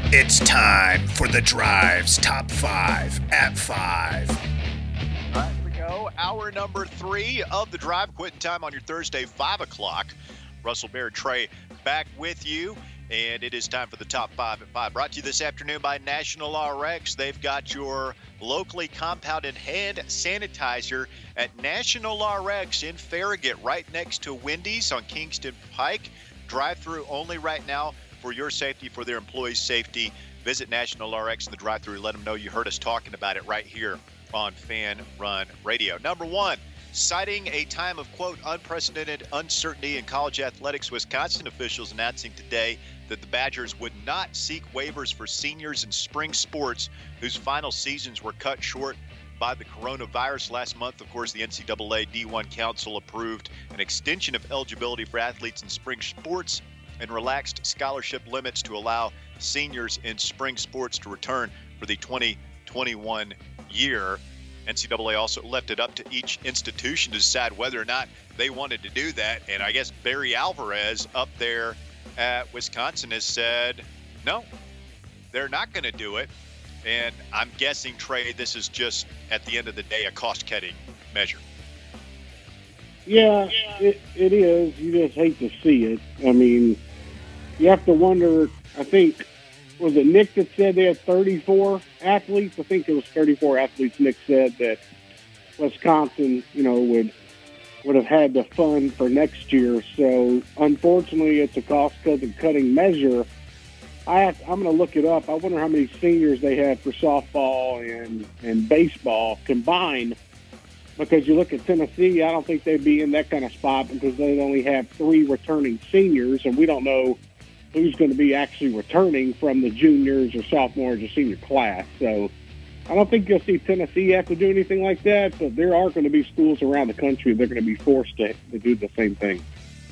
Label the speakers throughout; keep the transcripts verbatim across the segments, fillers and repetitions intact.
Speaker 1: It's time for the Drive's Top five at five.
Speaker 2: All right, here we go. Hour number three of the Drive. Quitting time on your Thursday, five o'clock. Russell Baird, Trey, back with you. And it is time for the Top five at five. Brought to you this afternoon by National R X. They've got your locally compounded hand sanitizer at National R X in Farragut, right next to Wendy's on Kingston Pike. Drive-through only right now. For your safety, for their employees' safety, visit National R X in the drive-thru. Let them know you heard us talking about it right here on Fan Run Radio. Number one, citing a time of, quote, unprecedented uncertainty in college athletics, Wisconsin officials announcing today that the Badgers would not seek waivers for seniors in spring sports whose final seasons were cut short by the coronavirus. Last month, of course, the N C double A D one Council approved an extension of eligibility for athletes in spring sports and relaxed scholarship limits to allow seniors in spring sports to return for the twenty twenty-one year. N C double A also left it up to each institution to decide whether or not they wanted to do that. And I guess Barry Alvarez up there at Wisconsin has said, no, they're not going to do it. And I'm guessing, Trey, this is just, at the end of the day, a cost-cutting measure.
Speaker 3: Yeah, it, it is. You just hate to see it. I mean, you have to wonder, I think, was it Nick that said they had thirty-four athletes? I think it was thirty-four athletes Nick said that Wisconsin, you know, would would have had to fund for next year. So, unfortunately, it's a cost-cutting measure. I have, I'm going to look it up. I wonder how many seniors they had for softball and, and baseball combined. Because you look at Tennessee, I don't think they'd be in that kind of spot because they only have three returning seniors, and we don't know who's going to be actually returning from the juniors or sophomores or senior class. So I don't think you'll see Tennessee have to do anything like that, but there are going to be schools around the country that are going to be forced to, to do the same thing.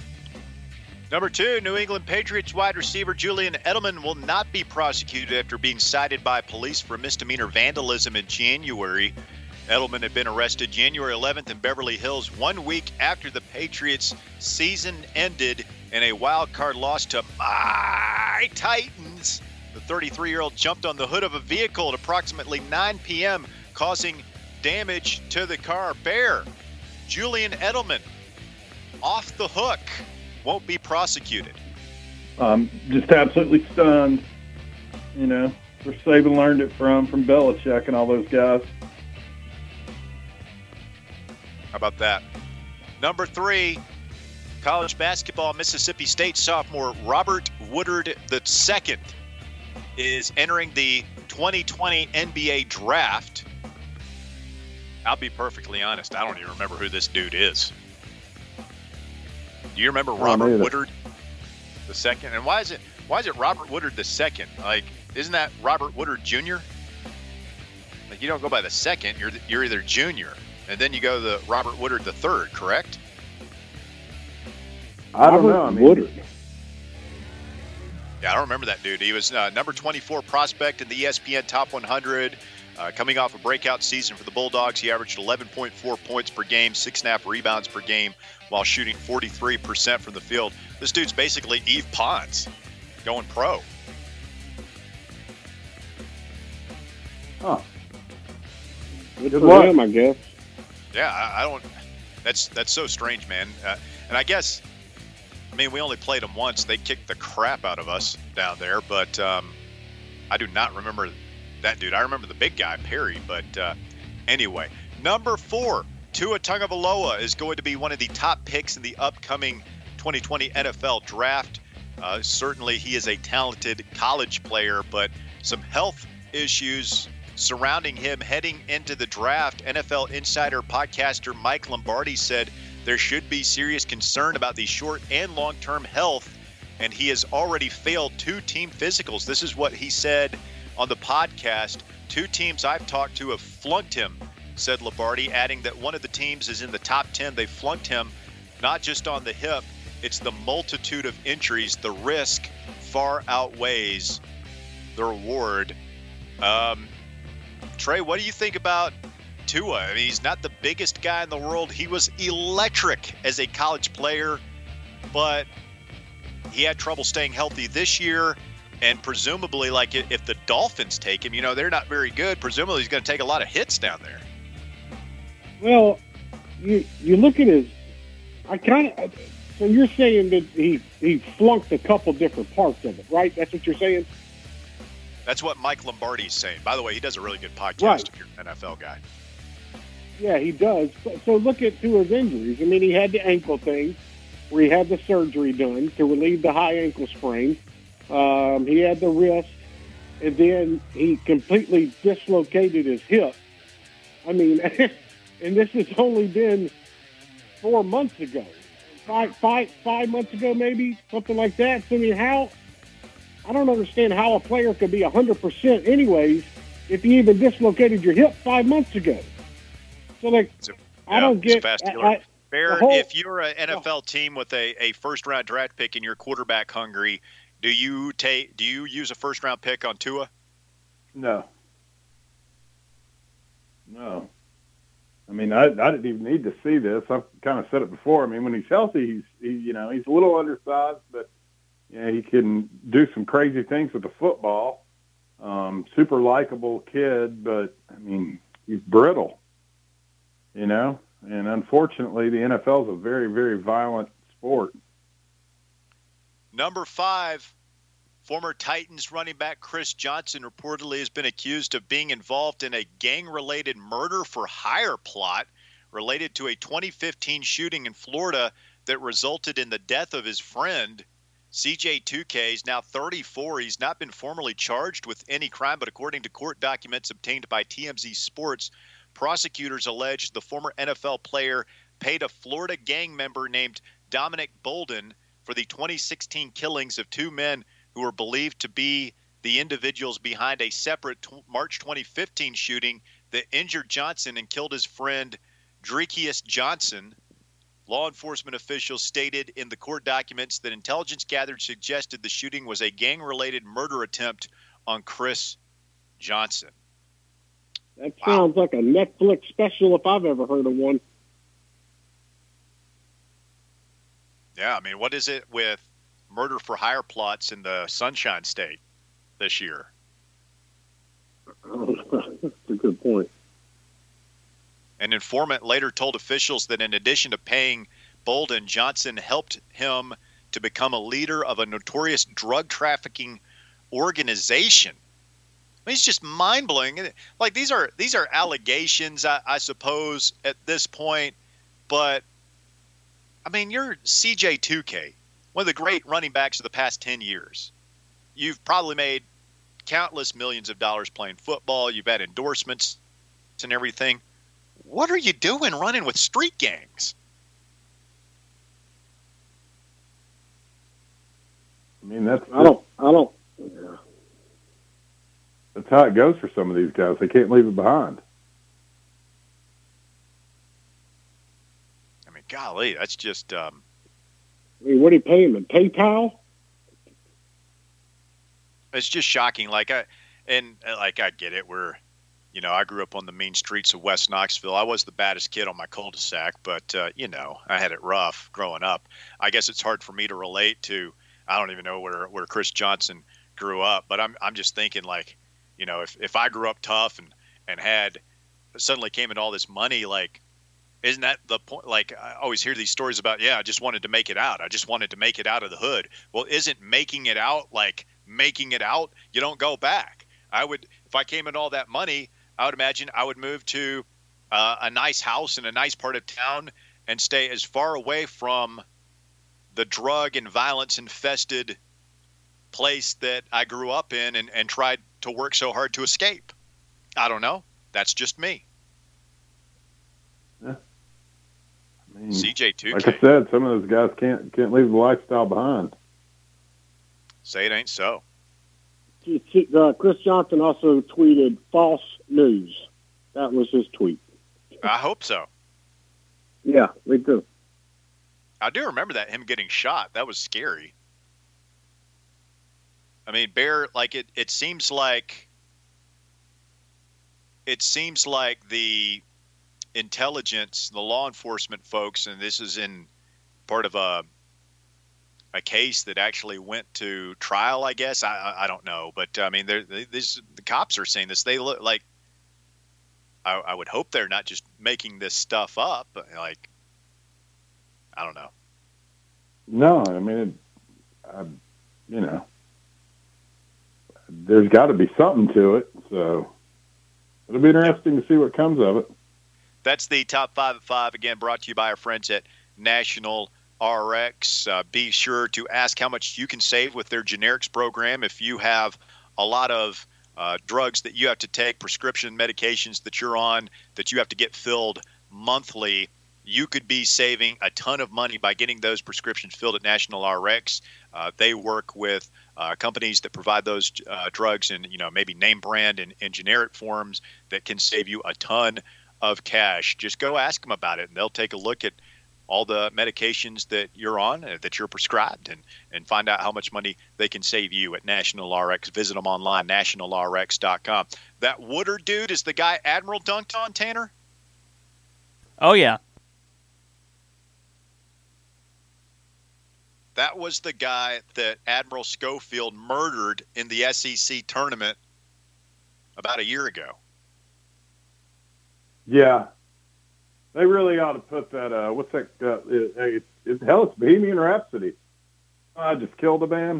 Speaker 2: Number two, New England Patriots wide receiver Julian Edelman will not be prosecuted after being cited by police for misdemeanor vandalism in January. Edelman had been arrested January eleventh in Beverly Hills, one week after the Patriots' season ended in a wild card loss to my Titans. The thirty-three-year-old jumped on the hood of a vehicle at approximately nine p.m., causing damage to the car. Bear, Julian Edelman, off the hook, won't be prosecuted.
Speaker 4: I'm just absolutely stunned. You know, where Saban learned it from, from Belichick and all those guys.
Speaker 2: How about that? Number three, college basketball, Mississippi State sophomore Robert Woodard the second is entering the twenty twenty N B A draft. I'll be perfectly honest, I don't even remember who this dude is. Do you remember Robert Woodard the second? And why is it why is it Robert Woodard the second? Like, isn't that Robert Woodard Junior? Like, you don't go by the second, you're you're either junior. And then you go to the Robert Woodard the third, correct?
Speaker 4: I don't know. I mean,
Speaker 3: Woodard.
Speaker 2: Yeah, I don't remember that dude. He was uh, number twenty-four prospect in the E S P N Top one hundred. Uh, coming off a breakout season for the Bulldogs, he averaged eleven point four points per game, six and a half rebounds per game, while shooting forty-three percent from the field. This dude's basically Yves Pons going pro.
Speaker 4: Huh.
Speaker 3: Good,
Speaker 4: Good
Speaker 3: for
Speaker 4: luck.
Speaker 3: him, I guess.
Speaker 2: Yeah, I, I don't. That's that's so strange, man. Uh, and I guess, I mean, we only played them once. They kicked the crap out of us down there, but um, I do not remember that dude. I remember the big guy, Perry. But uh, anyway, number four, Tua Tagovailoa is going to be one of the top picks in the upcoming twenty twenty N F L draft. Uh, certainly, he is a talented college player, but some health issues surrounding him heading into the draft. N F L insider podcaster Mike Lombardi said there should be serious concern about the short and long-term health, and he has already failed two team physicals. This is what he said on the podcast. Two teams I've talked to have flunked him, said Lombardi, adding that one of the teams is in the top ten. They flunked him not just on the hip, it's the multitude of injuries. The risk far outweighs the reward. Um, Trey, what do you think about Tua? I mean, he's not the biggest guy in the world. He was electric as a college player, but he had trouble staying healthy this year. And presumably, like if the Dolphins take him, you know, they're not very good. Presumably he's going to take a lot of hits down there.
Speaker 3: Well, you you look at his, I kind of, so you're saying that he, he flunked a couple different parts of it, right? That's what you're saying?
Speaker 2: That's what Mike Lombardi's saying. By the way, he does a really good podcast
Speaker 3: Right.
Speaker 2: if you're an N F L guy.
Speaker 3: Yeah, he does. So, so look at two of his injuries. I mean, he had the ankle thing where he had the surgery done to relieve the high ankle sprain. Um, he had the wrist, and then he completely dislocated his hip. I mean, and this has only been four months ago, five, five, five months ago, maybe something like that. So I mean, how? I don't understand how a player could be a hundred percent, anyways, if you even dislocated your hip five months ago. So like,
Speaker 2: It's a-
Speaker 3: I
Speaker 2: yeah,
Speaker 3: don't
Speaker 2: it's
Speaker 3: get.
Speaker 2: vascular.
Speaker 3: I,
Speaker 2: Bear,
Speaker 3: the whole-
Speaker 2: if you're an N F L team with a, a first round draft pick and you're quarterback hungry, do you take do you use a first round pick on Tua?
Speaker 4: No. No. I mean, I, I didn't even need to see this. I've kind of said it before. I mean, when he's healthy, he's he, you know he's a little undersized, but you know, he can do some crazy things with the football. Um, super likable kid, but I mean, he's brittle. You know, and unfortunately, the N F L is a very, very violent sport.
Speaker 2: Number five, former Titans running back Chris Johnson reportedly has been accused of being involved in a gang-related murder for hire plot related to a twenty fifteen shooting in Florida that resulted in the death of his friend. C J two K is now thirty-four. He's not been formally charged with any crime, but according to court documents obtained by T M Z Sports, prosecutors alleged the former N F L player paid a Florida gang member named Dominic Bolden for the twenty sixteen killings of two men who were believed to be the individuals behind a separate t- March twenty fifteen shooting that injured Johnson and killed his friend Drekius Johnson. Law enforcement officials stated in the court documents that intelligence gathered suggested the shooting was a gang-related murder attempt on Chris Johnson.
Speaker 3: that sounds like a Netflix special if I've ever heard of one.
Speaker 2: Yeah, I mean, what is it with murder for hire plots in the Sunshine State this year?
Speaker 3: That's a good point.
Speaker 2: An informant later told officials that in addition to paying Bolden, Johnson helped him to become a leader of a notorious drug trafficking organization. I mean, it's just mind-blowing. Like, these are these are allegations, I, I suppose, at this point. But, I mean, you're C J two K, one of the great running backs of the past ten years. You've probably made countless millions of dollars playing football. You've had endorsements and everything. What are you doing running with street gangs?
Speaker 4: I mean, that's
Speaker 3: I don't. I don't. Yeah.
Speaker 4: that's how it goes for some of these guys. They can't leave it behind.
Speaker 2: I mean, golly, that's just um,
Speaker 3: I mean, what do you pay him in PayPal?
Speaker 2: it's just shocking. Like I, and uh, like I get it. We're, you know, I grew up on the mean streets of West Knoxville. I was the baddest kid on my cul-de-sac, but uh, you know, I had it rough growing up. I guess it's hard for me to relate to. I don't even know where where Chris Johnson grew up, but I'm I'm just thinking like, you know, if if I grew up tough and and had suddenly came in all this money, like, isn't that the point? Like, I always hear these stories about, yeah, I just wanted to make it out. I just wanted to make it out of the hood. Well, isn't making it out like making it out? You don't go back. I would, if I came in all that money, I would imagine I would move to uh, a nice house in a nice part of town and stay as far away from the drug and violence infested place that I grew up in and, and tried to work so hard to escape. I don't know. That's just me.
Speaker 4: Yeah. I mean,
Speaker 2: C J two K.
Speaker 4: like I said, some of those guys can't can't leave the lifestyle behind.
Speaker 2: Say it ain't so.
Speaker 3: Uh, Chris Johnson also tweeted false news. That was his tweet.
Speaker 2: I hope so.
Speaker 3: Yeah, me too.
Speaker 2: I do remember that, him getting shot. That was scary. I mean, Bear, like it, it seems like it seems like the intelligence, the law enforcement folks, and this is in part of a a case that actually went to trial, I guess. I I, I don't know, but I mean, they're, they, this, the cops are saying this. They look like, I, I would hope they're not just making this stuff up. Like, I don't know.
Speaker 4: No, I mean, it, I, you know, there's got to be something to it. So it'll be interesting to see what comes of it.
Speaker 2: That's the top five at five. Again, brought to you by our friends at National R X. Uh, be sure to ask how much you can save with their generics program. If you have a lot of uh, drugs that you have to take, prescription medications that you're on, that you have to get filled monthly, you could be saving a ton of money by getting those prescriptions filled at National R X. Uh, they work with uh, companies that provide those uh, drugs in, you know, maybe name brand and, and generic forms that can save you a ton of cash. Just go ask them about it, and they'll take a look at all the medications that you're on, uh, that you're prescribed, and, and find out how much money they can save you at National R X. Visit them online, national r x dot com. That Woodard dude is the guy Admiral dunked on, Tanner?
Speaker 5: Oh, yeah.
Speaker 2: That was the guy that Admiral Schofield murdered in the S E C tournament about a year ago.
Speaker 4: Yeah. They really ought to put that, uh, what's that, uh, it, it, it, hell, it's Bohemian Rhapsody. I just killed a man.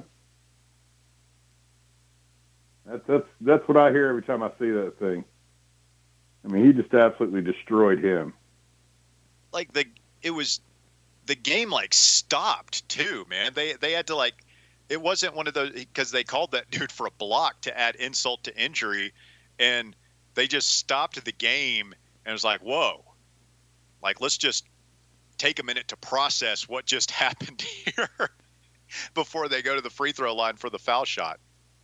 Speaker 4: That's, that's, that's what I hear every time I see that thing. I mean, he just absolutely destroyed him.
Speaker 2: Like, the, it was, the game, like, stopped, too, man. They, they had to, like, it wasn't one of those, because they called that dude for a block to add insult to injury, and they just stopped the game, and it was like, whoa. Like, let's just take a minute to process what just happened here before they go to the free throw line for the foul shot.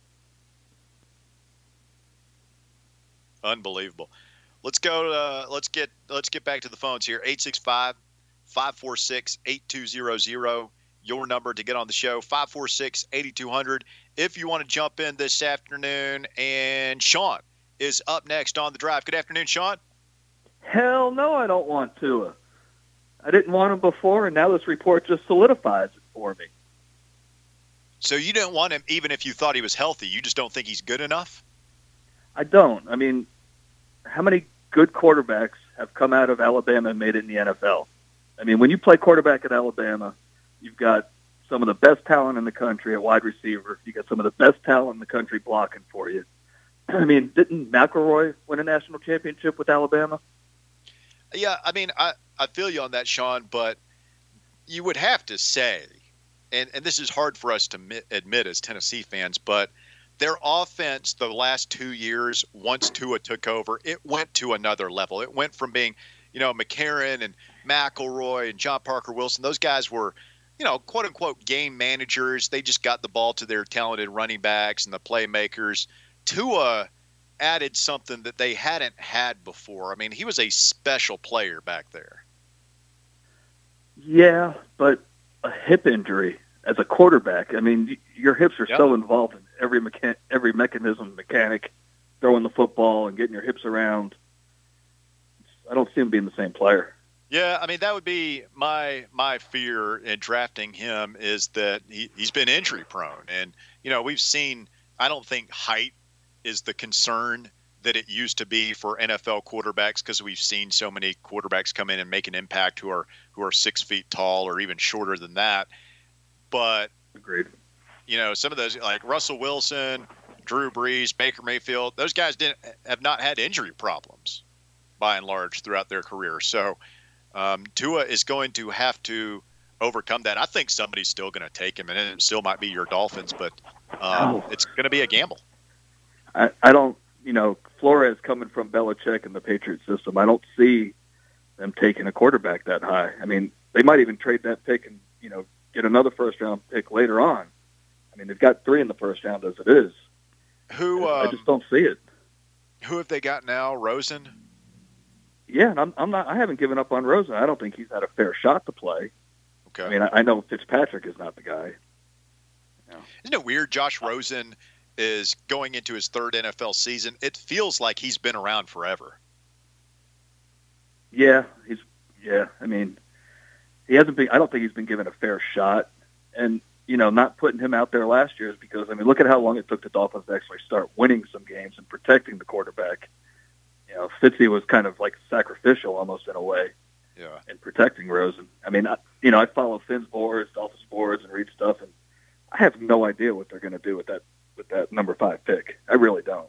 Speaker 2: Unbelievable. Let's go. Uh, let's get let's get back to the phones here. eight six five, five four six, eight two zero zero. Your number to get on the show, five four six, eight two zero zero. If you want to jump in this afternoon, and Sean is up next on the drive. Good afternoon, Sean.
Speaker 6: Hell no, I don't want Tua. I didn't want him before, and now this report just solidifies it for me.
Speaker 2: So you didn't want him even if you thought he was healthy. You just don't think he's good enough?
Speaker 6: I don't. I mean, how many good quarterbacks have come out of Alabama and made it in the N F L? I mean, when you play quarterback at Alabama, you've got some of the best talent in the country at wide receiver. You got some of the best talent in the country blocking for you. I mean, didn't McElroy win a national championship with Alabama?
Speaker 2: Yeah, I mean, I, I feel you on that, Sean, but you would have to say, and, and this is hard for us to admit, admit as Tennessee fans, but their offense the last two years, once Tua took over, it went to another level. It went from being, you know, McCarron and McElroy and John Parker Wilson. Those guys were, you know, quote unquote game managers. They just got the ball to their talented running backs and the playmakers. Tua added something that they hadn't had before. I mean, he was a special player back there.
Speaker 6: Yeah, but a hip injury as a quarterback, I mean, your hips are yep. so involved in every mecha- every mechanism, mechanic, throwing the football and getting your hips around. I don't see him being the same player.
Speaker 2: Yeah, I mean, that would be my my fear in drafting him, is that he, he's been injury prone. And, you know, we've seen, I don't think height is the concern that it used to be for N F L quarterbacks, because we've seen so many quarterbacks come in and make an impact who are who are six feet tall or even shorter than that. But,
Speaker 6: agreed.
Speaker 2: You know, some of those, like Russell Wilson, Drew Brees, Baker Mayfield, those guys didn't have not had injury problems by and large throughout their career. So um, Tua is going to have to overcome that. I think somebody's still going to take him, and it still might be your Dolphins, but um, oh. it's going to be a gamble.
Speaker 6: I, I don't, you know, Flores coming from Belichick and the Patriot system, I don't see them taking a quarterback that high. I mean, they might even trade that pick and, you know, get another first-round pick later on. I mean, they've got three in the first round as it is.
Speaker 2: Who? Um,
Speaker 6: I just don't see it.
Speaker 2: Who have they got now? Rosen?
Speaker 6: Yeah, and I'm, I'm not. I haven't given up on Rosen. I don't think he's had a fair shot to play.
Speaker 2: Okay.
Speaker 6: I mean, I, I know Fitzpatrick is not the guy.
Speaker 2: Yeah. Isn't it weird? Josh Rosen is going into his third N F L season. It feels like he's been around forever.
Speaker 6: Yeah, he's. Yeah, I mean, he hasn't been. I don't think he's been given a fair shot. And you know, not putting him out there last year is because, I mean, look at how long it took the Dolphins to actually start winning some games and protecting the quarterback. You know, Fitzy was kind of like sacrificial almost in a way.
Speaker 2: Yeah.
Speaker 6: In protecting Rosen. I mean, I, you know, I follow Finn's boards, Dolphins boards, and read stuff, and I have no idea what they're going to do with that with that number five pick. I really don't.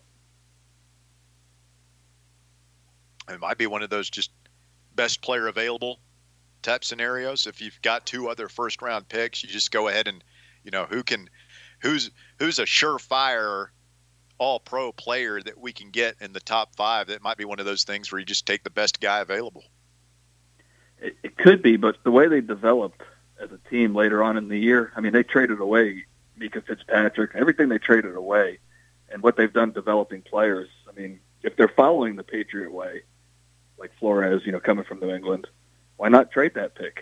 Speaker 2: It might be one of those just best player available type scenarios. If you've got two other first round picks, you just go ahead and, you know, who can, who's who's a surefire all pro player that we can get in the top five. That might be one of those things where you just take the best guy available.
Speaker 6: It, it could be, but the way they developed as a team later on in the year, I mean, they traded away Mika Fitzpatrick, everything they traded away, and what they've done developing players. I mean, if they're following the Patriot way, like Flores, you know, coming from New England, why not trade that pick?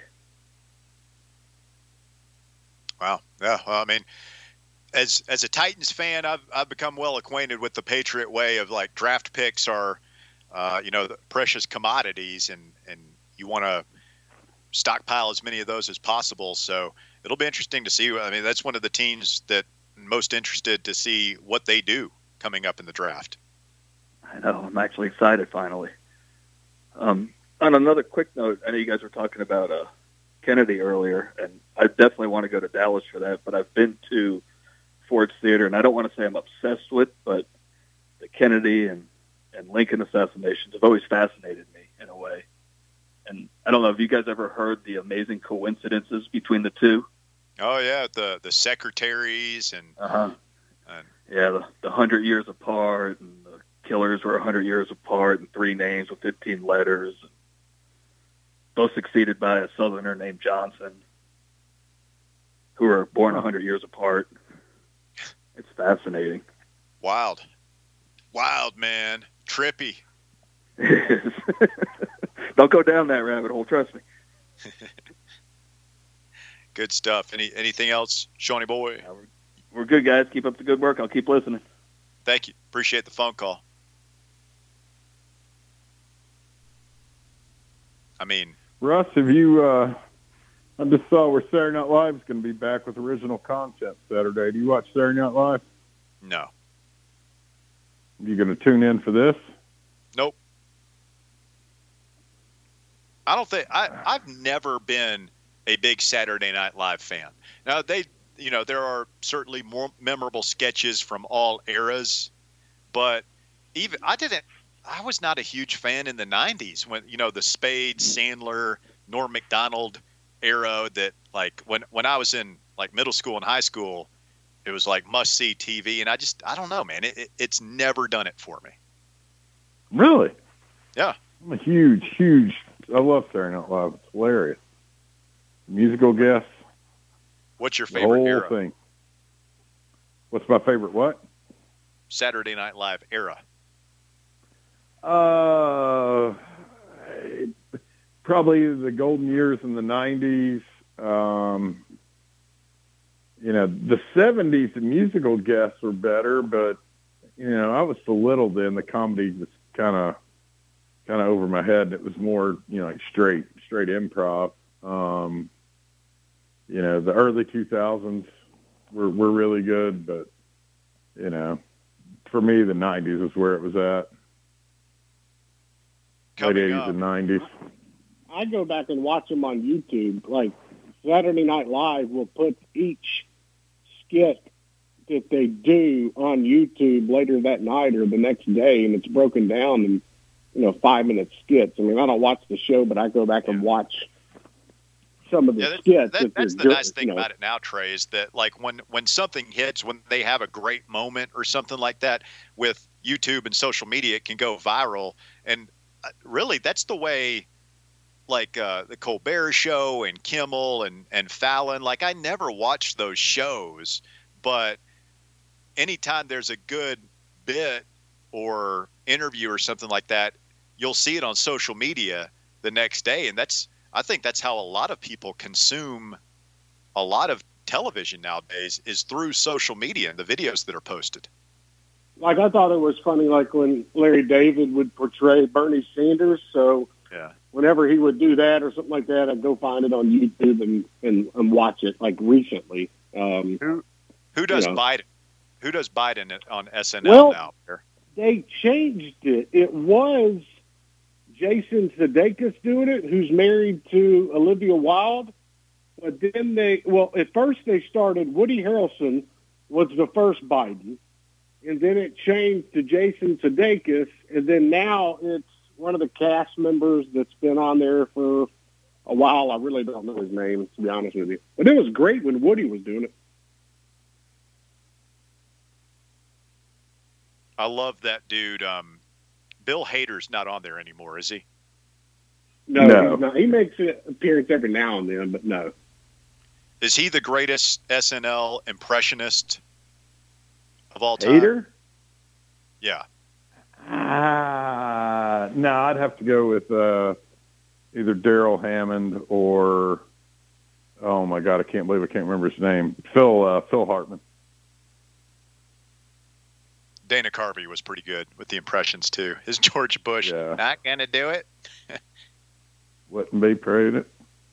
Speaker 2: Wow. Yeah. Well, I mean, as as a Titans fan, I've I've become well acquainted with the Patriot way of like draft picks are, uh, you know, the precious commodities, and and you want to stockpile as many of those as possible. So it'll be interesting to see. I mean, that's one of the teams that I'm most interested to see what they do coming up in the draft.
Speaker 6: I know. I'm actually excited finally. Um, on another quick note, I know you guys were talking about uh, Kennedy earlier, and I definitely want to go to Dallas for that, but I've been to Ford's Theater, and I don't want to say I'm obsessed with, but the Kennedy and, and Lincoln assassinations have always fascinated me in a way. And I don't know, have you guys ever heard the amazing coincidences between the two?
Speaker 2: Oh yeah, the the secretaries and,
Speaker 6: uh-huh.
Speaker 2: and
Speaker 6: yeah, the, the hundred years apart, and the killers were a hundred years apart, and three names with fifteen letters, both succeeded by a Southerner named Johnson, who were born a hundred years apart. It's fascinating.
Speaker 2: Wild, wild man, trippy.
Speaker 6: It is. Don't go down that rabbit hole, trust me.
Speaker 2: Good stuff. Any anything else, Shawnee boy?
Speaker 6: Yeah, we're, we're good, guys. Keep up the good work. I'll keep listening.
Speaker 2: Thank you. Appreciate the phone call. I mean,
Speaker 4: Russ, have you? Uh, I just saw where Saturday Night Live is going to be back with original content Saturday. Do you watch Saturday Night Live?
Speaker 2: no.
Speaker 4: Are you going to tune in for this?
Speaker 2: Nope. I don't think I, I've never been a big Saturday Night Live fan. Now they, you know, there are certainly more memorable sketches from all eras, but even I didn't. I was not a huge fan in the nineties when, you know, the Spade, Sandler, Norm Macdonald era. That like when when I was in like middle school and high school, it was like must see T V, and I just I don't know, man. It, it, it's never done it for me.
Speaker 4: Really?
Speaker 2: Yeah.
Speaker 4: I'm a huge, huge. I love Saturday Night Live. It's hilarious. Musical guests.
Speaker 2: What's your
Speaker 4: The
Speaker 2: favorite
Speaker 4: whole
Speaker 2: era?
Speaker 4: thing. What's my favorite what?
Speaker 2: Saturday Night Live era.
Speaker 4: Uh, probably the golden years in the nineties. Um, you know, the seventies, the musical guests were better, but, you know, I was so little then, the comedy was kind of, kind of over my head. It was more, you know, like straight, straight improv. Um, you know, the early two thousands were, were really good, but, you know, for me, the nineties is where it was at. Late
Speaker 2: Coming
Speaker 4: eighties
Speaker 2: up.
Speaker 4: and nineties.
Speaker 3: I go back and watch them on YouTube. Like Saturday Night Live will put each skit that they do on YouTube later that night or the next day, and it's broken down in, you know, five-minute skits. I mean, I don't watch the show, but I go back and watch some of the
Speaker 2: Yeah, that,
Speaker 3: skits.
Speaker 2: that, that's the
Speaker 3: they're-
Speaker 2: nice thing
Speaker 3: you know,
Speaker 2: about it now, Trey, is that like when, when something hits, when they have a great moment or something like that with YouTube and social media, it can go viral. And uh, really, that's the way, like uh, the Colbert Show and Kimmel and, and Fallon, like I never watched those shows, but anytime there's a good bit or interview or something like that, you'll see it on social media the next day. And that's, I think that's how a lot of people consume a lot of television nowadays, is through social media and the videos that are posted.
Speaker 3: Like, I thought it was funny, like when Larry David would portray Bernie Sanders. So
Speaker 2: Yeah.
Speaker 3: whenever he would do that or something like that, I'd go find it on YouTube and, and, and watch it, like recently. Um,
Speaker 2: Who who does
Speaker 3: you know.
Speaker 2: Biden? Who does Biden on S N L
Speaker 3: Well,
Speaker 2: now? Bear?
Speaker 3: They changed it. It was Jason Sudeikis doing it, who's married to Olivia Wilde. But then they, well, at first they started, Woody Harrelson was the first Biden, and then it changed to Jason Sudeikis, and then now it's one of the cast members that's been on there for a while. I really don't know his name, to be honest with you. But it was great when Woody was doing it.
Speaker 2: I love that dude. Um, Bill Hader's not on there anymore, is he?
Speaker 3: No,
Speaker 4: No.
Speaker 3: he's not. He makes an appearance every now and then, but no.
Speaker 2: Is he the greatest S N L impressionist of all time?
Speaker 4: Hater?
Speaker 2: Yeah.
Speaker 4: Ah, no, I'd have to go with uh, either Daryl Hammond or, oh my God, I can't believe I can't remember his name. Phil uh, Phil Hartman.
Speaker 2: Dana Carvey was pretty good with the impressions too. His George Bush,
Speaker 4: Yeah.
Speaker 2: not gonna do it.
Speaker 4: Wouldn't be prudent.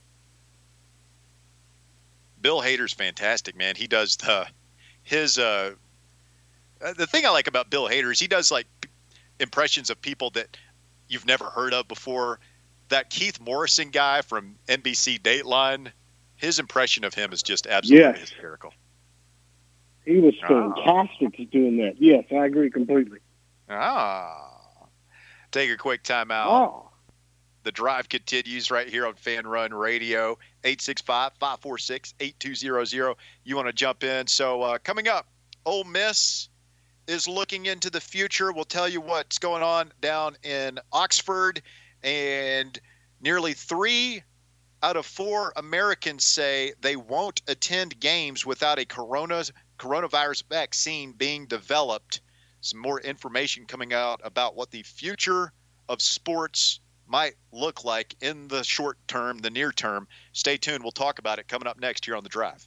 Speaker 2: Bill Hader's fantastic, man. He does the his uh the thing I like about Bill Hader is he does like impressions of people that you've never heard of before. That Keith Morrison guy from N B C Dateline, his impression of him is just absolutely
Speaker 3: Yes.
Speaker 2: hysterical.
Speaker 3: He was
Speaker 2: Oh.
Speaker 3: fantastic at doing that. Yes, I agree completely.
Speaker 2: Ah. Take a quick time out.
Speaker 3: Oh.
Speaker 2: The drive continues right here on Fan Run Radio, eight six five, five four six, eight two zero zero. You want to jump in. So uh, coming up, Ole Miss is looking into the future. We'll tell you what's going on down in Oxford. And nearly three out of four Americans say they won't attend games without a corona, coronavirus vaccine being developed. Some more information coming out about what the future of sports might look like in the short term, the near term. Stay tuned. We'll talk about it coming up next here on The Drive.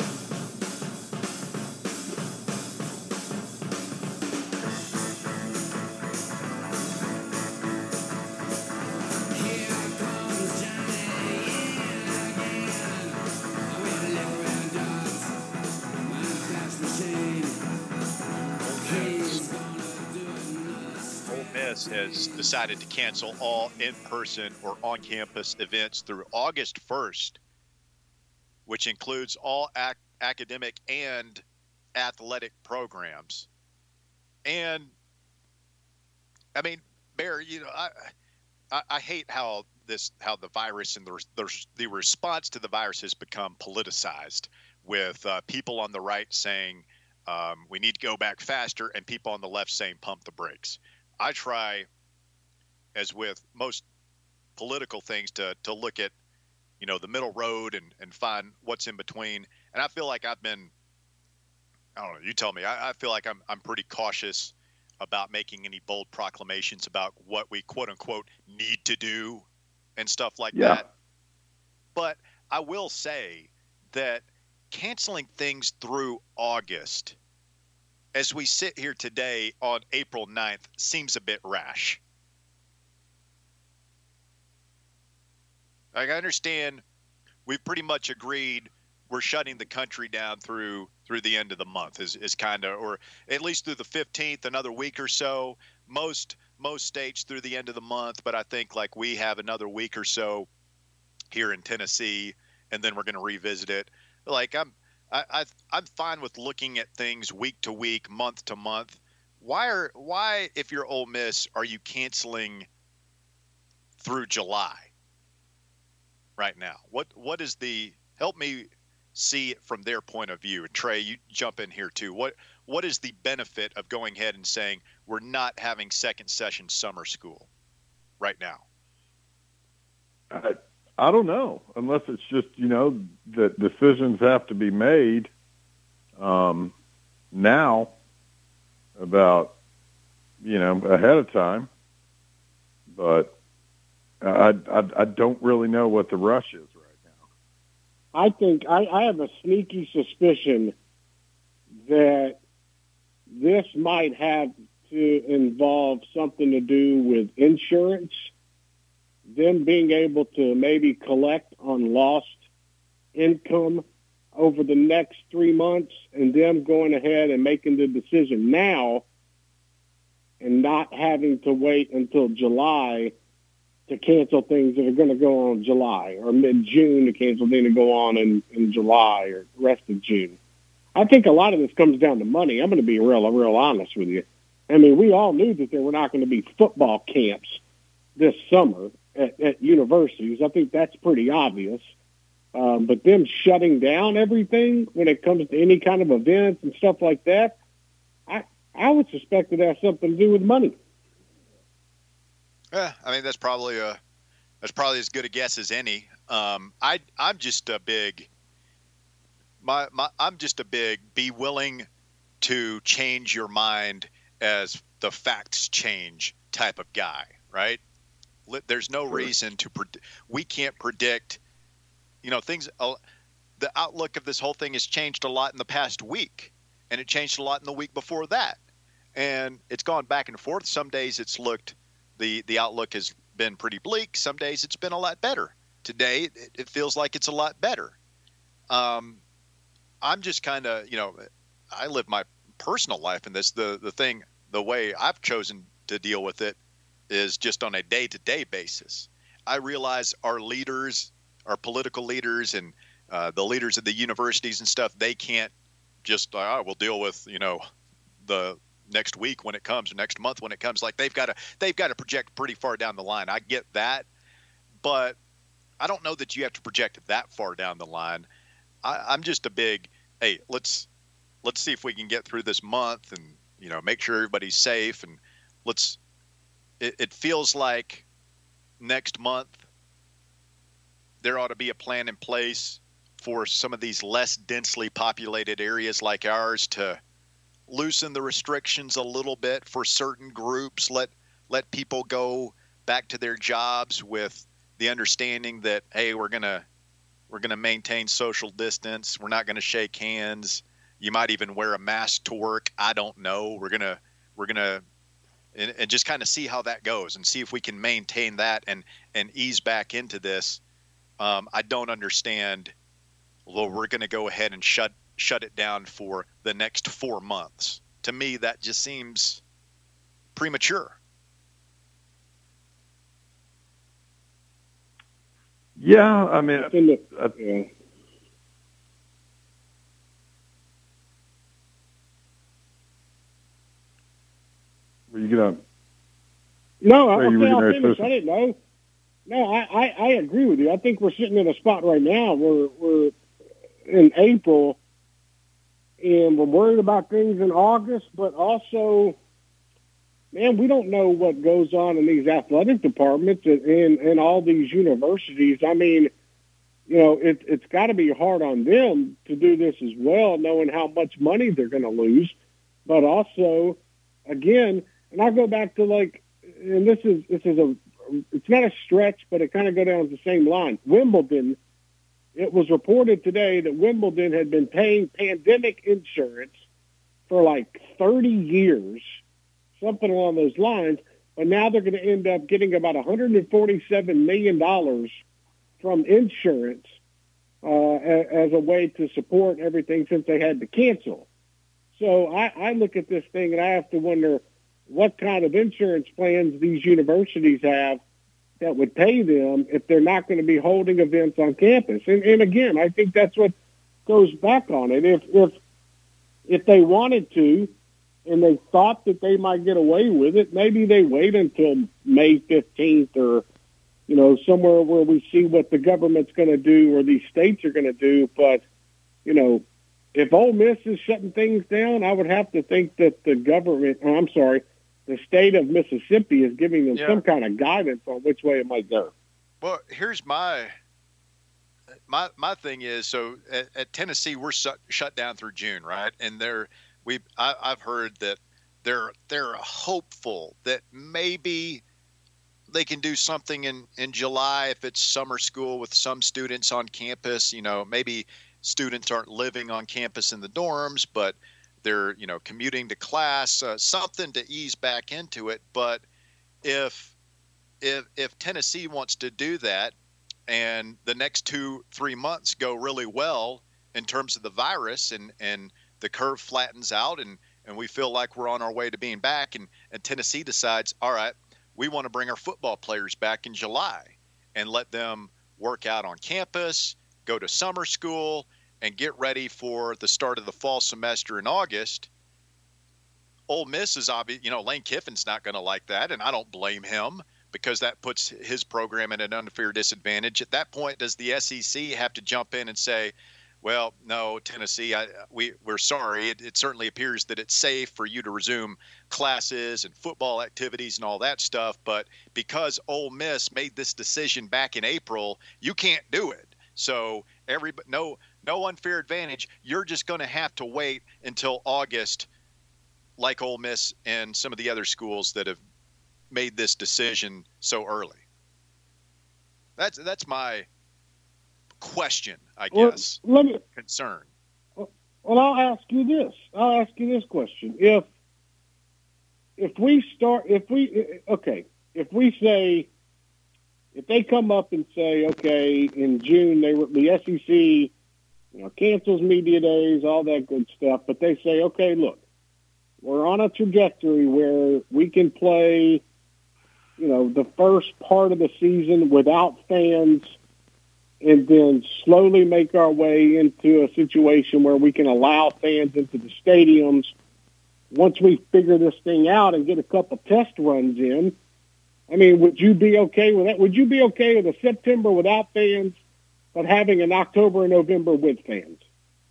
Speaker 2: Ole Miss has decided to cancel all in-person or on-campus events through August first, which includes all ac- academic and athletic programs. And, I mean, Bear, you know, I, I, I hate how this, how the virus and the, the, the response to the virus has become politicized with uh, people on the right saying um, we need to go back faster and people on the left saying pump the brakes. I try, as with most political things, to to look at, you know, the middle road and, and find what's in between. And I feel like I've been, I don't know, you tell me, I, I feel like I'm I'm pretty cautious about making any bold proclamations about what we quote unquote need to do and stuff like
Speaker 4: Yeah.
Speaker 2: that. But I will say that canceling things through August, as we sit here today on April ninth, seems a bit rash. Like, I understand we've pretty much agreed we're shutting the country down through through the end of the month is, is kind of, or at least through the fifteenth, another week or so. Most most states through the end of the month, but I think like we have another week or so here in Tennessee, and then we're going to revisit it. Like I'm I, I I'm fine with looking at things week to week, month to month. Why are why if you're Ole Miss are you canceling through July right now? What what is the help me see it from their point of view? And Trey, you jump in here too. What what is the benefit of going ahead and saying we're not having second session summer school right now?
Speaker 4: I, I don't know, unless it's just, you know, that decisions have to be made um, now about, you know, ahead of time. But I, I, I don't really know what the rush is right now.
Speaker 3: I think I, I have a sneaky suspicion that this might have to involve something to do with insurance, them being able to maybe collect on lost income over the next three months and them going ahead and making the decision now and not having to wait until July to cancel things that are going to go on in July, or mid-June to cancel things that go on in, in July or the rest of June. I think a lot of this comes down to money. I'm going to be real, real honest with you. I mean, we all knew that there were not going to be football camps this summer at, at universities. I think that's pretty obvious. Um, but them shutting down everything when it comes to any kind of events and stuff like that, I I would suspect it has something to do with money.
Speaker 2: Yeah, I mean that's probably a that's probably as good a guess as any. Um, I I'm just a big my my I'm just a big be willing to change your mind as the facts change type of guy, right? There's no reason to pred- we can't predict, you know, things. Uh, the outlook of this whole thing has changed a lot in the past week, and it changed a lot in the week before that, and it's gone back and forth. Some days it's looked the the outlook has been pretty bleak. Some days it's been a lot better. Today it, it feels like it's a lot better. Um, I'm just kind of, you know, I live my personal life in this. The the thing, the way I've chosen to deal with it is just on a day-to-day basis. I realize our leaders, our political leaders, and uh, the leaders of the universities and stuff, they can't just, oh, we'll deal with, you know, the next week when it comes, or next month when it comes. Like they've got to, they've got to project pretty far down the line. I get that, but I don't know that you have to project that far down the line. I, I'm just a big, hey, let's let's see if we can get through this month, and you know, make sure everybody's safe, and let's. It, it feels like next month there ought to be a plan in place for some of these less densely populated areas like ours to loosen the restrictions a little bit for certain groups. Let let people go back to their jobs with the understanding that, hey, we're gonna we're gonna maintain social distance. We're not gonna shake hands. You might even wear a mask to work. I don't know. We're gonna we're gonna and, and just kind of see how that goes and see if we can maintain that and and ease back into this. Um, I don't understand. Well, we're going to go ahead and shut shut it down for the next four months. To me, that just seems premature.
Speaker 4: Yeah, I mean,
Speaker 3: I think
Speaker 4: I,
Speaker 3: that, yeah.
Speaker 4: were you gonna?
Speaker 3: No, I,
Speaker 4: you
Speaker 3: okay,
Speaker 4: were
Speaker 3: I'll
Speaker 4: gonna
Speaker 3: finish.
Speaker 4: say
Speaker 3: I didn't know. No, I, I, I agree with you. I think we're sitting in a spot right now where we're in April, and we're worried about things in August, but also, man, we don't know what goes on in these athletic departments and, and, and all these universities. I mean, you know, it, it's got to be hard on them to do this as well, knowing how much money they're going to lose. But also, again, and I go back to like, and this is this is a, it's not a stretch, but it kind of go down the same line. Wimbledon. It was reported today that Wimbledon had been paying pandemic insurance for like thirty years, something along those lines, but now they're going to end up getting about one hundred forty-seven million dollars from insurance uh, as a way to support everything since they had to cancel. So I, I look at this thing and I have to wonder what kind of insurance plans these universities have that would pay them if they're not going to be holding events on campus. And, and again, I think that's what goes back on it. If if if they wanted to and they thought that they might get away with it, maybe they wait until May fifteenth or, you know, somewhere where we see what the government's going to do or these states are going to do. But, you know, if Ole Miss is shutting things down, I would have to think that the government, oh, I'm sorry, the state of Mississippi is giving them
Speaker 2: Yeah.
Speaker 3: some kind of guidance on which way it might go.
Speaker 2: Well, here's my my my thing is, so at, at Tennessee we're shut, shut down through June, right? And they're we I, I've heard that they're they're hopeful that maybe they can do something in in July if it's summer school with some students on campus. You know, maybe students aren't living on campus in the dorms, but they're, you know, commuting to class, uh, something to ease back into it. But if if if Tennessee wants to do that and the next two, three months go really well in terms of the virus, and, and the curve flattens out, and, and we feel like we're on our way to being back, and, and Tennessee decides, all right, we want to bring our football players back in July and let them work out on campus, go to summer school, and get ready for the start of the fall semester in August. Ole Miss is obvious, you know, Lane Kiffin's not going to like that, and I don't blame him, because that puts his program at an unfair disadvantage. At that point, does the S E C have to jump in and say, well, no, Tennessee, I, we, we're sorry. It, it certainly appears that it's safe for you to resume classes and football activities and all that stuff, but because Ole Miss made this decision back in April, you can't do it. So every no no unfair advantage. You're just going to have to wait until August, like Ole Miss and some of the other schools that have made this decision so early. That's that's my question, I guess.
Speaker 3: Well, let me,
Speaker 2: concern.
Speaker 3: Well, I'll ask you this. I'll ask you this question. If if we start, if we okay, if we say, if they come up and say, okay, in June they were the S E C, you know, cancels media days, all that good stuff, but they say, okay, look, we're on a trajectory where we can play, you know, the first part of the season without fans, and then slowly make our way into a situation where we can allow fans into the stadiums. Once we figure this thing out and get a couple test runs in, I mean, would you be okay with that? Would you be okay with a September without fans, but having an October and November with fans?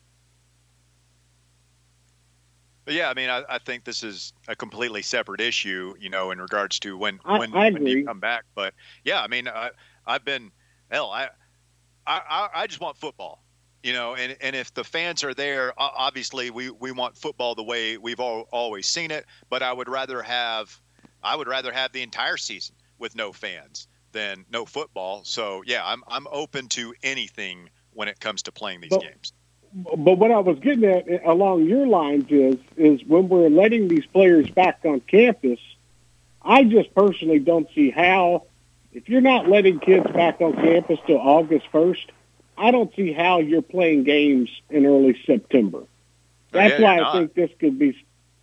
Speaker 2: But yeah, I mean, I, I think this is a completely separate issue, you know, in regards to when
Speaker 3: I,
Speaker 2: when,
Speaker 3: I
Speaker 2: when you
Speaker 3: agree.
Speaker 2: come back. But yeah, I mean, I, I've been hell. I, I I just want football, you know, and, and if the fans are there, obviously we, we want football the way we've all, always seen it. But I would rather have I would rather have the entire season with no fans than no football. So yeah, I'm I'm open to anything when it comes to playing these
Speaker 3: But,
Speaker 2: games.
Speaker 3: But what I was getting at along your lines is, is when we're letting these players back on campus, I just personally don't see how, if you're not letting kids back on campus till August first, I don't see how you're playing games in early September. That's
Speaker 2: yeah,
Speaker 3: why
Speaker 2: you're
Speaker 3: I
Speaker 2: not.
Speaker 3: think this could be.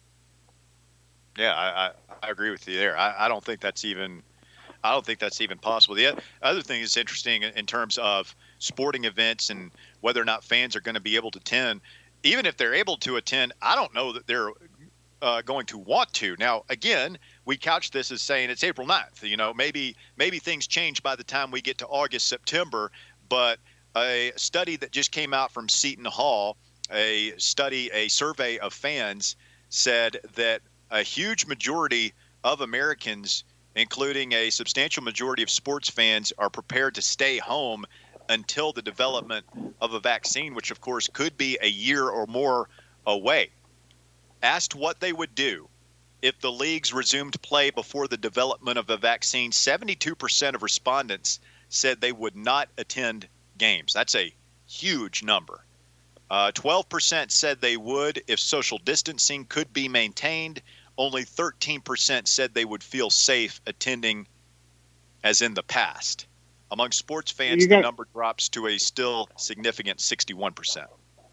Speaker 2: Yeah, I, I, I agree with you there. I, I don't think that's even I don't think that's even possible. The other thing that's interesting in terms of sporting events and whether or not fans are going to be able to attend, even if they're able to attend, I don't know that they're uh, going to want to. Now, again, we couch this as saying it's April ninth. You know, maybe maybe things change by the time we get to August, September. But a study that just came out from Seton Hall, a study, a survey of fans, said that a huge majority of Americans, including a substantial majority of sports fans, are prepared to stay home until the development of a vaccine, which of course could be a year or more away. Asked what they would do if the leagues resumed play before the development of a vaccine, seventy-two percent of respondents said they would not attend games. That's a huge number. Uh, twelve percent said they would if social distancing could be maintained. Only thirteen percent said they would feel safe attending as in the past. Among sports fans,
Speaker 3: got,
Speaker 2: the number drops to a still significant sixty-one percent.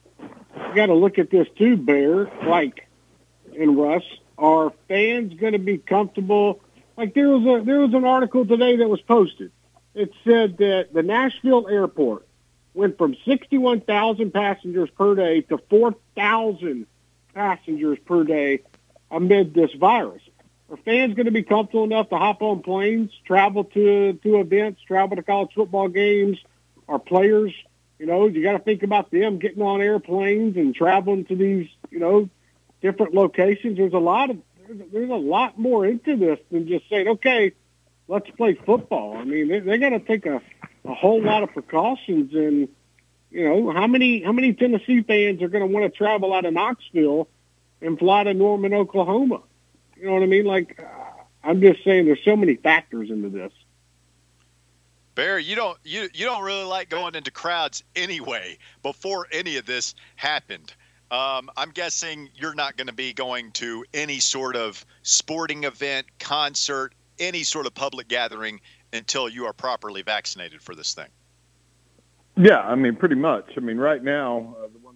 Speaker 3: You got to look at this too, Bear, like, and Russ, are fans going to be comfortable? Like there was a there was an article today that was posted. It said that the Nashville airport went from sixty-one thousand passengers per day to four thousand passengers per day amid this virus. Are fans going to be comfortable enough to hop on planes, travel to to events, travel to college football games? Are players, you know, you got to think about them getting on airplanes and traveling to these, you know, different locations. There's a lot of there's, there's a lot more into this than just saying, okay, let's play football. I mean, they, they got to take a, a whole lot of precautions. And you know, how many how many Tennessee fans are going to want to travel out of Knoxville and fly to Norman, Oklahoma? You know what I mean? Like, uh, I'm just saying, there's so many factors into this.
Speaker 2: Barry, you don't you you don't really like going into crowds anyway. Before any of this happened, um, I'm guessing you're not going to be going to any sort of sporting event, concert, any sort of public gathering until you are properly vaccinated for this thing.
Speaker 4: Yeah, I mean, pretty much. I mean, right now, uh, the one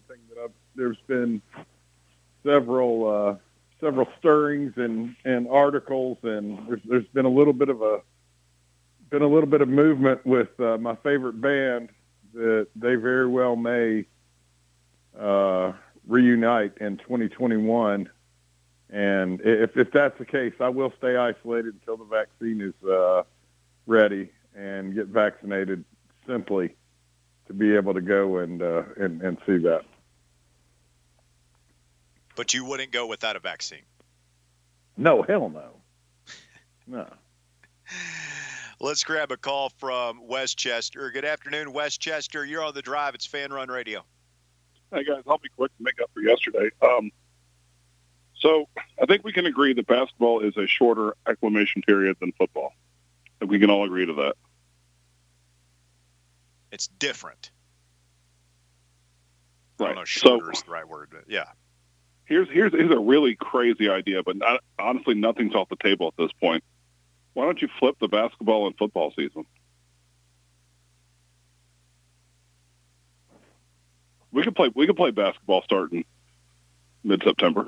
Speaker 4: there's been several uh, several stirrings and, and articles, and there's there's been a little bit of a been a little bit of movement with uh, my favorite band that they very well may uh, reunite in twenty twenty-one. And if if that's the case, I will stay isolated until the vaccine is uh, ready and get vaccinated, simply to be able to go and uh, and, and see that.
Speaker 2: But you wouldn't go without a vaccine?
Speaker 4: No, hell no. No.
Speaker 2: Let's grab a call from Westchester. Good afternoon, Westchester. You're on the drive. It's Fan Run Radio.
Speaker 7: Hey, guys, I'll be quick to make up for yesterday. Um, so I think we can agree that basketball is a shorter acclimation period than football. I think we can all agree to that.
Speaker 2: It's different.
Speaker 7: Right.
Speaker 2: I don't know, shorter
Speaker 7: so,
Speaker 2: is the right word, but yeah.
Speaker 7: Here's, here's, here's a really crazy idea, but not, honestly, nothing's off the table at this point. Why don't you flip the basketball and football season? We could play. We could play basketball starting mid-September.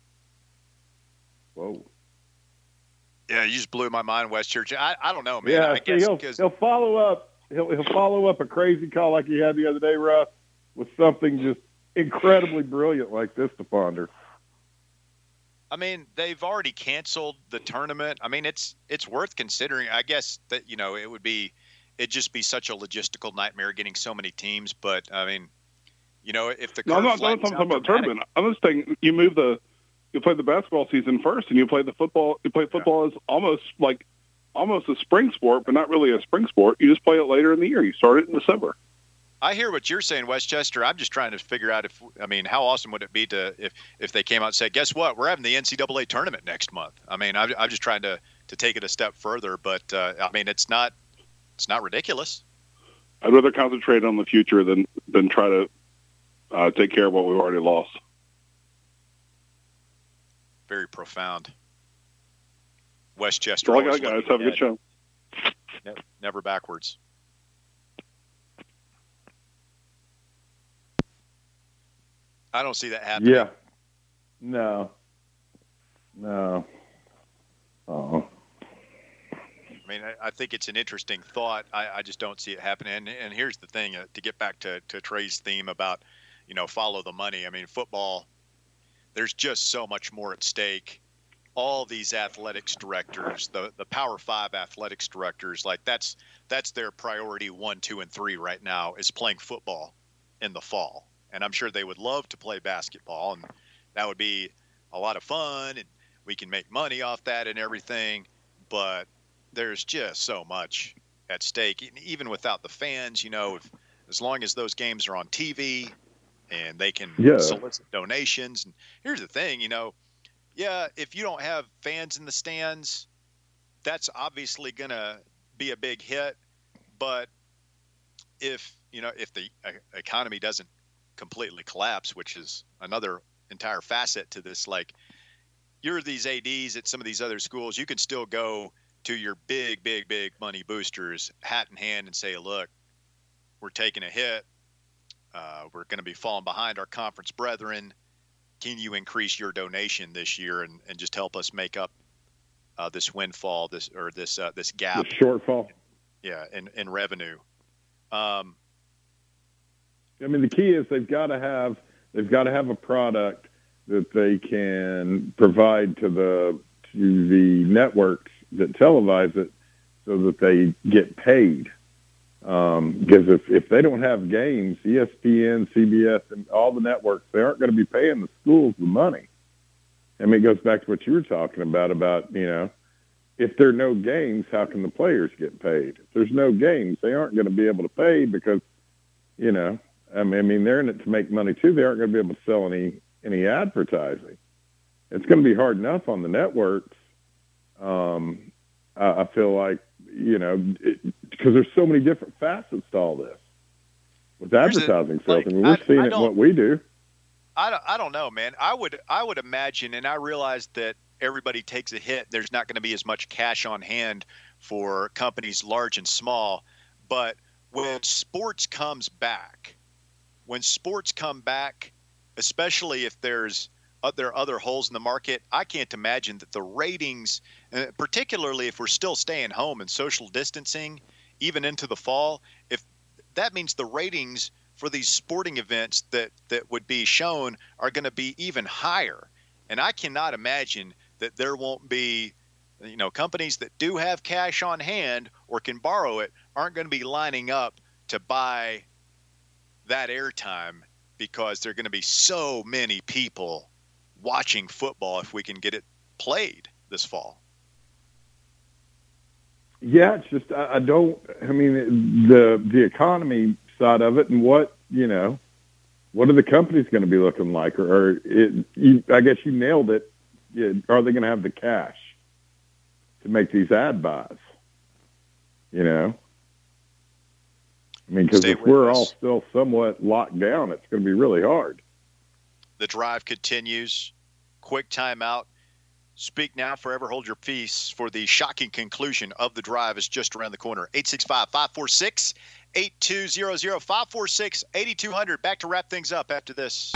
Speaker 4: Whoa.
Speaker 2: Yeah, you just blew my mind, Westchester. I, I don't know, man.
Speaker 4: Yeah,
Speaker 2: I
Speaker 4: see,
Speaker 2: guess
Speaker 4: he'll,
Speaker 2: because
Speaker 4: he'll follow up. He'll he'll follow up a crazy call like he had the other day, Russ, with something just incredibly brilliant like this to ponder.
Speaker 2: I mean, they've already canceled the tournament. I mean, it's it's worth considering. I guess that, you know, it would be it'd just be such a logistical nightmare getting so many teams. But I mean, you know, if the
Speaker 7: no, I'm not, I'm not talking about the tournament. I'm just saying you move the you play the basketball season first, and you play the football. You play football yeah. as almost like almost a spring sport, but not really a spring sport. You just play it later in the year. You start it in December.
Speaker 2: I hear what you're saying, Westchester. I'm just trying to figure out if, I mean, how awesome would it be to if, if they came out and said, guess what, we're having the N C double A tournament next month. I mean, I'm, I'm just trying to, to take it a step further, but uh, I mean, it's not it's not ridiculous.
Speaker 7: I'd rather concentrate on the future than than try to uh, take care of what we've already lost.
Speaker 2: Very profound. Westchester.
Speaker 7: All I got, guys. Have a good show.
Speaker 2: Never, never backwards. I don't see that happening.
Speaker 4: Yeah. No. No. Oh.
Speaker 2: I mean, I, I think it's an interesting thought. I, I just don't see it happening. And, and here's the thing, uh, to get back to, to Trey's theme about, you know, follow the money. I mean, football, there's just so much more at stake. All these athletics directors, the, the Power Five athletics directors, like that's that's their priority one, two, and three right now is playing football in the fall. And I'm sure they would love to play basketball, and that would be a lot of fun, and we can make money off that and everything. But there's just so much at stake, even without the fans. You know, if, as long as those games are on T V and they can
Speaker 4: yeah.
Speaker 2: solicit donations. And here's the thing, you know, yeah, if you don't have fans in the stands, that's obviously going to be a big hit. But if, you know, if the uh, economy doesn't completely collapse, which is another entire facet to this, like you're these A Ds at some of these other schools, you can still go to your big, big, big money boosters hat in hand and say, look, we're taking a hit. Uh, we're going to be falling behind our conference brethren. Can you increase your donation this year and, and just help us make up uh, this windfall, this or this uh, this gap,
Speaker 4: the shortfall?
Speaker 2: Yeah, in, in revenue. Um,
Speaker 4: I mean, the key is they've got to have they've got to have a product that they can provide to the to the networks that televise it, so that they get paid. Um, because if, if they don't have games, E S P N, C B S, and all the networks, they aren't going to be paying the schools the money. I mean, it goes back to what you were talking about, about, you know, if there are no games, how can the players get paid? If there's no games, they aren't going to be able to pay because, you know, I mean, I mean, they're in it to make money too. They aren't going to be able to sell any, any advertising. It's going to be hard enough on the networks. Um, I, I feel like, you know, because there's so many different facets to all this with advertising sales. Like, I mean, we're I, seeing I it in what we do.
Speaker 2: I don't, I don't know, man. I would, I would imagine, and I realize that everybody takes a hit. There's not going to be as much cash on hand for companies large and small. But when sports comes back, when sports come back, especially if there's uh, there are other holes in the market. I can't imagine that the ratings, uh, particularly if we're still staying home and social distancing, even into the fall, if that means the ratings for these sporting events that, that would be shown are going to be even higher. And I cannot imagine that there won't be, you know, companies that do have cash on hand or can borrow it aren't going to be lining up to buy that airtime because there are going to be so many people watching football if we can get it played this fall.
Speaker 4: Yeah, it's just I, I don't. I mean, the the economy side of it, and what you know, what are the companies going to be looking like? Or, or it, you, I guess you nailed it. Yeah, are they going to have the cash to make these ad buys? You know, I mean, because if we're us. all still somewhat locked down, it's going to be really hard.
Speaker 2: The drive continues. Quick timeout. Speak now, forever hold your peace, for the shocking conclusion of the drive is just around the corner. eight six five, five four six, eight two zero zero, five four six, eight two zero zero. Back to wrap things up after this.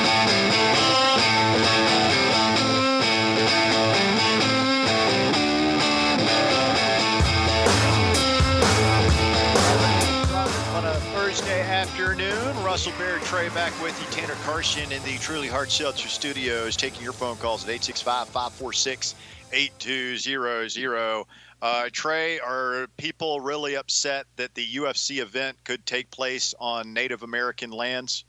Speaker 2: On a Thursday afternoon, Russell Barrett, Trey back with you. Tanner Carson in the Truly Hard Seltzer Studios, taking your phone calls at eight six five, five four six, eight two zero zero. Uh, Trey, are people really upset that the U F C event could take place on Native American lands?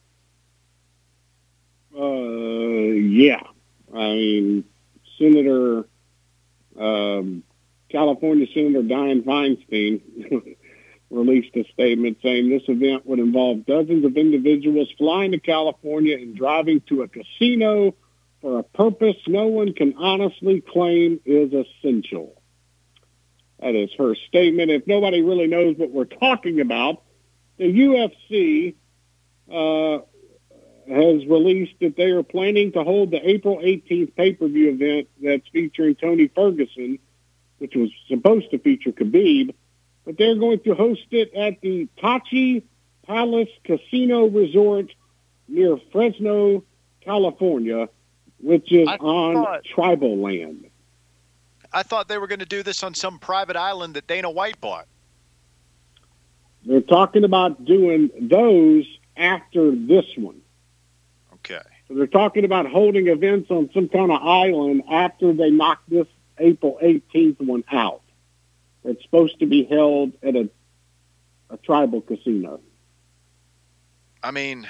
Speaker 3: Uh, yeah. I mean, Senator, um, California Senator Dianne Feinstein released a statement saying this event would involve dozens of individuals flying to California and driving to a casino for a purpose no one can honestly claim is essential. That is her statement. If nobody really knows what we're talking about, the U F C uh, has released that they are planning to hold the April eighteenth pay-per-view event that's featuring Tony Ferguson, which was supposed to feature Khabib, but they're going to host it at the Tachi Palace Casino Resort near Fresno, California, which is on thought, tribal land.
Speaker 2: I thought they were going to do this on some private island that Dana White bought.
Speaker 3: They're talking about doing those after this one.
Speaker 2: Okay.
Speaker 3: So they're talking about holding events on some kind of island after they knock this April eighteenth one out. It's supposed to be held at a a tribal casino.
Speaker 2: I mean,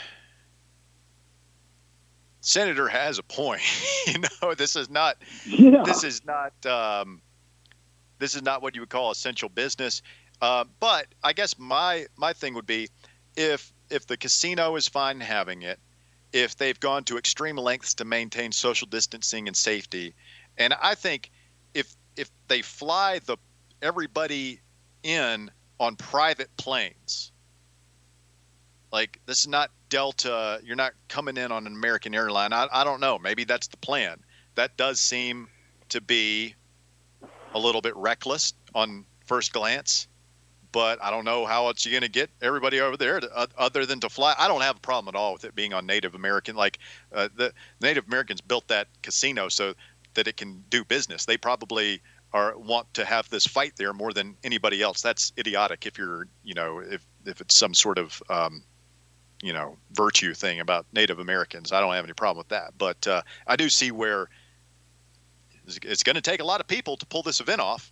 Speaker 2: Senator has a point. you know, this is not.
Speaker 3: Yeah.
Speaker 2: This is not. Um, this is not what you would call essential business. Uh, but I guess my my thing would be, if if the casino is fine having it, if they've gone to extreme lengths to maintain social distancing and safety, and I think if if they fly the everybody in on private planes. Like, this is not Delta. You're not coming in on an American airline. I, I don't know. Maybe that's the plan. That does seem to be a little bit reckless on first glance, but I don't know how else you're going to get everybody over there to, uh, other than to fly. I don't have a problem at all with it being on Native American. Like, uh, the Native Americans built that casino so that it can do business. They probably are want to have this fight there more than anybody else. That's idiotic if you're, you know, if, if it's some sort of, um, you know, virtue thing about Native Americans. I don't have any problem with that. But uh, I do see where it's, it's going to take a lot of people to pull this event off.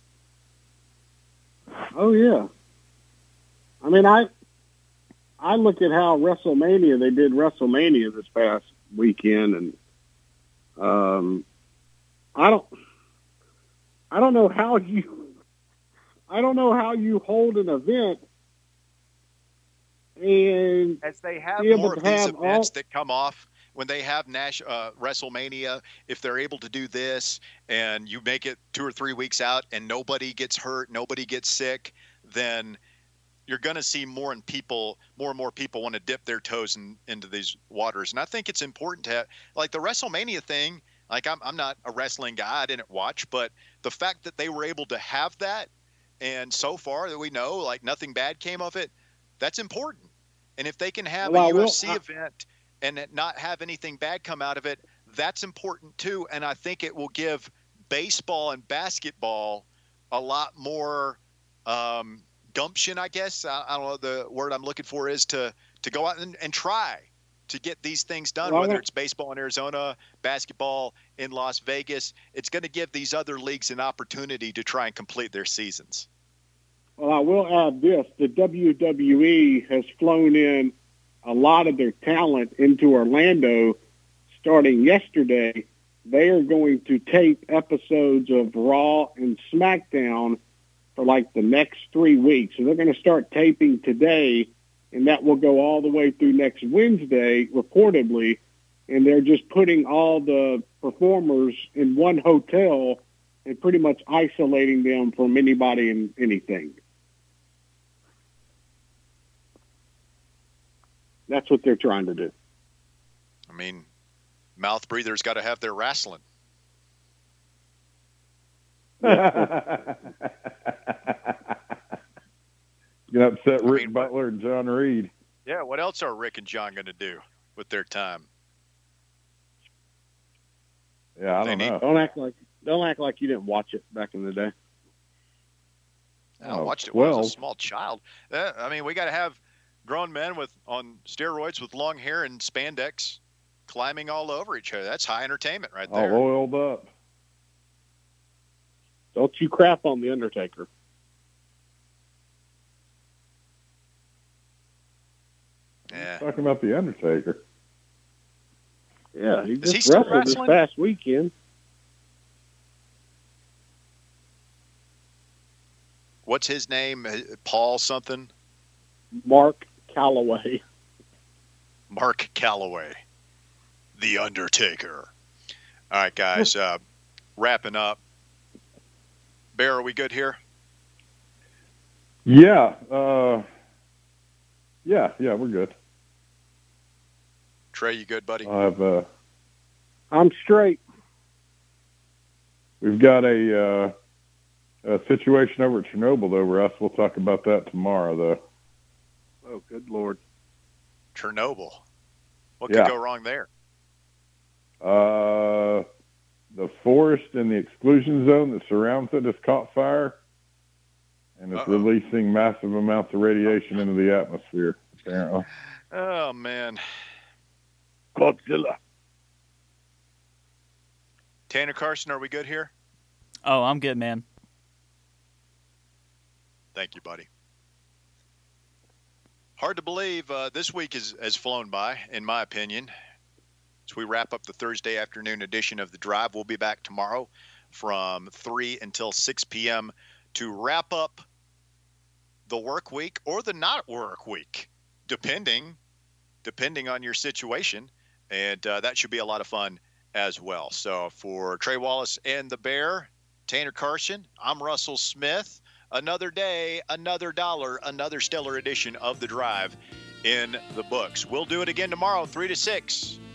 Speaker 3: Oh, yeah. I mean, I I look at how WrestleMania, they did WrestleMania this past weekend, and um, I don't... I don't know how you, I don't know how you hold an event and
Speaker 2: as they have more of these events all... that come off when they have Nash uh, WrestleMania. If they're able to do this and you make it two or three weeks out and nobody gets hurt, nobody gets sick, then you're going to see more and people, more and more people want to dip their toes in, into these waters. And I think it's important to have, like the WrestleMania thing. Like, I'm I'm not a wrestling guy. I didn't watch. But the fact that they were able to have that, and so far that we know, like, nothing bad came of it, that's important. And if they can have
Speaker 3: well,
Speaker 2: a U F C
Speaker 3: will, I,
Speaker 2: event and not have anything bad come out of it, that's important too. And I think it will give baseball and basketball a lot more um, gumption, I guess. I, I don't know, the word I'm looking for is to, to go out and, and try to get these things done,
Speaker 3: Well,
Speaker 2: whether it's baseball in Arizona, basketball in Las Vegas. It's going to give these other leagues an opportunity to try and complete their seasons.
Speaker 3: Well, I will add this. The W W E has flown in a lot of their talent into Orlando starting yesterday. They are going to tape episodes of Raw and SmackDown for like the next three weeks. So they're going to start taping today, and that will go all the way through next Wednesday, reportedly. And they're just putting all the performers in one hotel and pretty much isolating them from anybody and anything. That's what they're trying to do.
Speaker 2: I mean, mouth breathers got to have their wrestling.
Speaker 4: You upset Rick
Speaker 2: I mean,
Speaker 4: Butler and John Reed.
Speaker 2: Yeah, what else are Rick and John going to do with their time?
Speaker 4: Yeah, I
Speaker 2: They
Speaker 4: don't
Speaker 2: need-
Speaker 4: know.
Speaker 3: Don't act like don't act like you didn't watch it back in the day.
Speaker 2: I
Speaker 4: Oh,
Speaker 2: watched it when I
Speaker 4: well.
Speaker 2: was a small child. Uh, I mean, we got to have grown men with on steroids with long hair and spandex climbing all over each other. That's high entertainment right
Speaker 4: All
Speaker 2: there.
Speaker 4: oiled up.
Speaker 3: Don't you crap on the Undertaker.
Speaker 2: Yeah.
Speaker 4: Talking about the Undertaker.
Speaker 3: Yeah, he
Speaker 2: Is
Speaker 3: just
Speaker 2: he still
Speaker 3: wrestled this
Speaker 2: wrestling?
Speaker 3: past weekend.
Speaker 2: What's his name? Uh, Paul something?
Speaker 3: Mark Calloway.
Speaker 2: Mark Calloway. The Undertaker. All right, guys. Uh, wrapping up. Bear, are we good here?
Speaker 4: Yeah. Uh, yeah, yeah, we're good.
Speaker 2: Trey, you good, buddy?
Speaker 4: I have, uh,
Speaker 3: I'm straight.
Speaker 4: we've got a, uh, a situation over at Chernobyl, though, Russ. We'll talk about that tomorrow, though.
Speaker 3: Oh, good Lord.
Speaker 2: Chernobyl. What
Speaker 4: Yeah.
Speaker 2: could go wrong there?
Speaker 4: Uh, the forest and the exclusion zone that surrounds it has caught fire, and it's
Speaker 2: Uh-oh.
Speaker 4: releasing massive amounts of radiation into the atmosphere, apparently.
Speaker 2: Oh, man.
Speaker 3: Godzilla.
Speaker 2: Tanner Carson, are we good here?
Speaker 5: Oh, I'm good, man.
Speaker 2: Thank you, buddy. Hard to believe uh, this week is, has flown by, in my opinion. As we wrap up the Thursday afternoon edition of The Drive, we'll be back tomorrow from three until six p.m. to wrap up the work week or the not work week, depending, depending on your situation. And uh, that should be a lot of fun as well. So for Trey Wallace and the Bear, Tanner Carson, I'm Russell Smith. Another day, another dollar, another stellar edition of The Drive in the books. We'll do it again tomorrow, three to six.